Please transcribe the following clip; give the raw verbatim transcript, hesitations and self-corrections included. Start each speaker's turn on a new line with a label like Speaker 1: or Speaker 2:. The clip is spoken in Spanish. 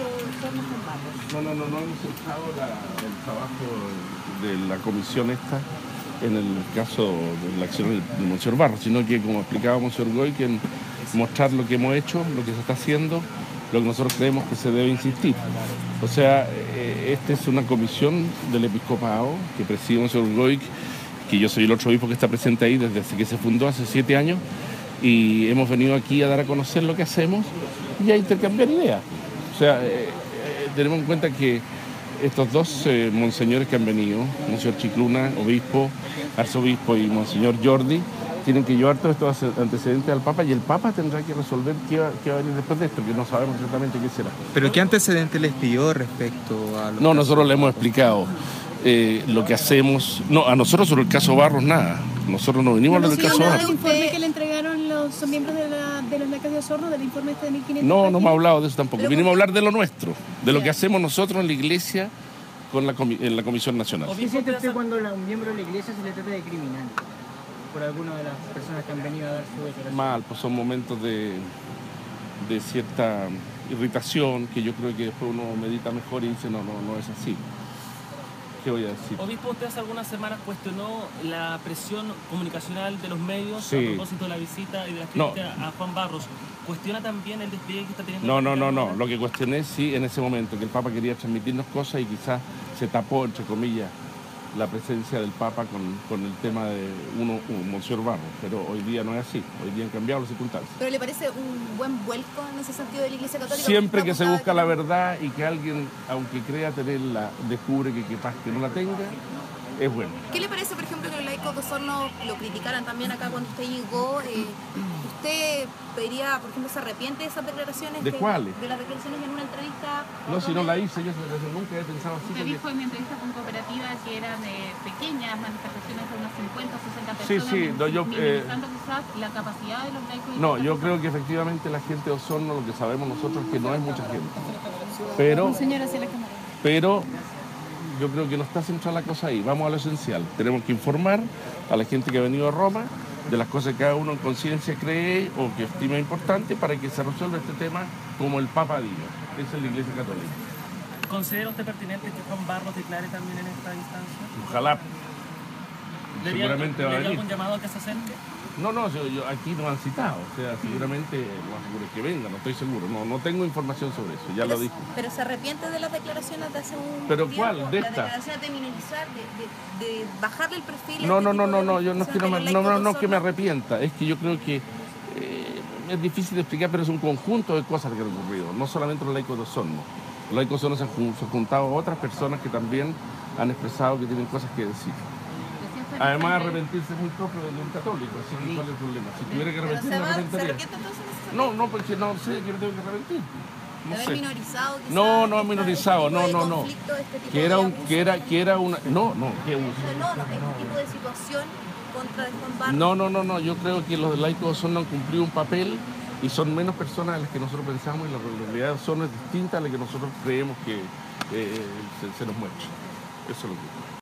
Speaker 1: Osorno con Barros.
Speaker 2: No, no, no, no hemos centrado la, el trabajo de la comisión esta en el caso de la acción del Monseñor Barros, sino que, como explicaba Monseñor Goy, que en mostrar lo que hemos hecho, lo que se está haciendo, lo que nosotros creemos que se debe insistir. O sea, eh, esta es una comisión del episcopado que preside Monseñor Goy, que yo soy el otro obispo que está presente ahí desde que se fundó hace siete años, y hemos venido aquí a dar a conocer lo que hacemos y a intercambiar ideas. O sea, eh, eh, tenemos en cuenta que estos dos eh, monseñores que han venido, Monseñor Chicluna, obispo, arzobispo, y Monseñor Jordi, tienen que llevar todos estos antecedentes al Papa, y el Papa tendrá que resolver qué va, qué va a venir después de esto, que no sabemos exactamente qué será.
Speaker 3: ¿Pero qué antecedentes les pidió respecto a los
Speaker 2: No, nosotros le hemos explicado eh, lo que hacemos. No, a nosotros sobre el caso Barros nada. Nosotros no venimos a hablar del caso Barros.
Speaker 1: ¿El informe que le entregaron los miembros de, la, de los laicos de Osorno, del informe este de mil quinientas?
Speaker 2: No, no hemos hablado de eso tampoco. Vinimos a hablar de lo nuestro, de lo que hacemos nosotros en la Iglesia con la comi en la Comisión Nacional.
Speaker 4: ¿Qué siente usted cuando a un miembro de la Iglesia se le trata de criminal por alguna de las personas que han venido a dar su declaración?
Speaker 2: Mal, pues son momentos de, de cierta irritación que yo creo que después uno medita mejor y dice no, no, no es así. ¿Qué voy a decir?
Speaker 5: Obispo, usted hace algunas semanas cuestionó la presión comunicacional de los medios
Speaker 2: sí.
Speaker 5: a propósito de la visita y de la crítica no. a Juan Barros. ¿Cuestiona también el despliegue que está teniendo?
Speaker 2: No, no, no, no. Lo que cuestioné sí en ese momento, que el Papa quería transmitirnos cosas y quizás se tapó, entre comillas, la presencia del Papa con, con el tema de uno, un Monseñor Barros, pero hoy día no es así, hoy día han cambiado las circunstancias.
Speaker 1: ¿Pero le parece un buen vuelco en ese sentido de la Iglesia Católica?
Speaker 2: Siempre que se busca la verdad y que alguien, aunque crea tenerla, descubre que capaz que no la tenga, es bueno.
Speaker 1: ¿Qué le parece, por ejemplo, que los laicos de Osorno lo criticaran también acá cuando usted llegó? Eh, ¿Usted pediría, por ejemplo, se arrepiente de esas declaraciones?
Speaker 2: ¿De
Speaker 1: que,
Speaker 2: cuáles?
Speaker 1: De las declaraciones en una entrevista.
Speaker 2: No, si no la hice, yo nunca he pensado así.
Speaker 6: Usted dijo en mi entrevista con Cooperativa que eran eh, pequeñas manifestaciones de unas cincuenta o sesenta
Speaker 2: Sí,
Speaker 6: personas,
Speaker 2: sí, no, yo,
Speaker 6: minimizando
Speaker 2: eh,
Speaker 6: quizás la capacidad de los laicos.
Speaker 2: No, yo creo que efectivamente la gente de Osorno, lo que sabemos nosotros es que no es mucha gente. Pero, pero yo creo que no está centrada la cosa ahí. Vamos a lo esencial. Tenemos que informar a la gente que ha venido a Roma de las cosas que cada uno en conciencia cree o que estima importante para que se resuelva este tema como el Papa diga. Esa es la Iglesia Católica.
Speaker 5: ¿Considera usted pertinente que Juan Barros declare también en esta instancia?
Speaker 2: Ojalá.
Speaker 5: ¿Le
Speaker 2: Seguramente va a venir.
Speaker 5: algún llamado a que se acerque?
Speaker 2: No, no, yo, yo, aquí no han citado, o sea, seguramente lo aseguro que venga, no estoy seguro, no, no tengo información sobre eso, ya
Speaker 1: pero,
Speaker 2: lo dije.
Speaker 1: Pero se arrepiente de las declaraciones de hace un
Speaker 2: ¿Pero
Speaker 1: tiempo,
Speaker 2: cuál? ¿De
Speaker 1: las
Speaker 2: esta?
Speaker 1: declaraciones de minorizar, de, de, de bajarle el perfil.
Speaker 2: No,
Speaker 1: este
Speaker 2: no, no,
Speaker 1: tipo
Speaker 2: no,
Speaker 1: de
Speaker 2: no, yo no es que no, me,
Speaker 1: manifestaciones
Speaker 2: no,
Speaker 1: de
Speaker 2: no,
Speaker 1: los
Speaker 2: no
Speaker 1: laicos
Speaker 2: que me
Speaker 1: de Osorno.
Speaker 2: arrepienta, es que yo creo que eh, es difícil de explicar, pero es un conjunto de cosas que han ocurrido, no solamente los laicos de Osorno. Los laicos de Osorno se han, se han juntado a otras personas que también han expresado que tienen cosas que decir. Además, arrepentirse es muy propio de un católico, así que ¿cuál es el problema? Si tuviera que
Speaker 1: Pero
Speaker 2: arrepentir,
Speaker 1: se,
Speaker 2: me
Speaker 1: va, se
Speaker 2: arrepentiría.
Speaker 1: arrepiente entonces en ese
Speaker 2: No, no, porque no sé, yo no tengo que arrepentir.
Speaker 1: de
Speaker 2: No
Speaker 1: haber
Speaker 2: sé.
Speaker 1: minorizado quizás
Speaker 2: No, no
Speaker 1: esta-
Speaker 2: minorizado,
Speaker 1: este
Speaker 2: no,
Speaker 1: tipo
Speaker 2: no,
Speaker 1: de
Speaker 2: no.
Speaker 1: conflicto, este tipo
Speaker 2: Que
Speaker 1: de
Speaker 2: era un,
Speaker 1: abuso.
Speaker 2: que era, que era una, no, no, qué uso.
Speaker 1: No, no, este tipo de situación contra de Juan Barros.
Speaker 2: No, no, no, no. Yo creo que los laicos de Osorno han cumplido un papel y son menos personas de las que nosotros pensamos, y la realidad de Osorno es distinta a la que nosotros creemos que eh, se, se nos muestra. Eso es lo que